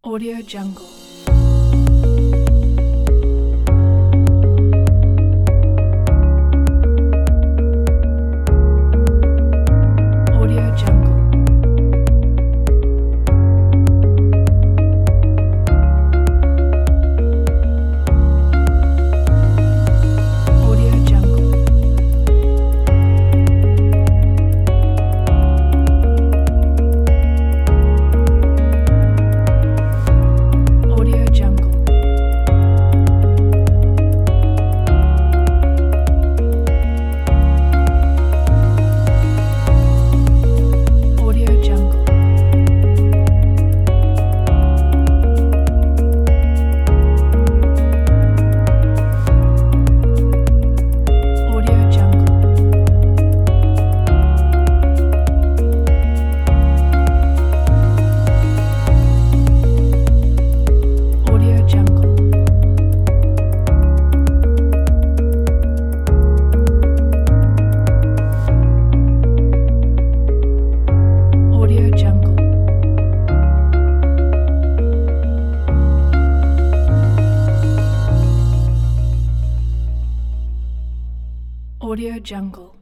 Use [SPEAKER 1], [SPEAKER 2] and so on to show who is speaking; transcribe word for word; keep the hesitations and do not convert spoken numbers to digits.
[SPEAKER 1] Audio Jungle. Audio Jungle. Audio Jungle. Audio Jungle. Audio Jungle. Audio Jungle. Audio Jungle. Audio Jungle. Audio Jungle.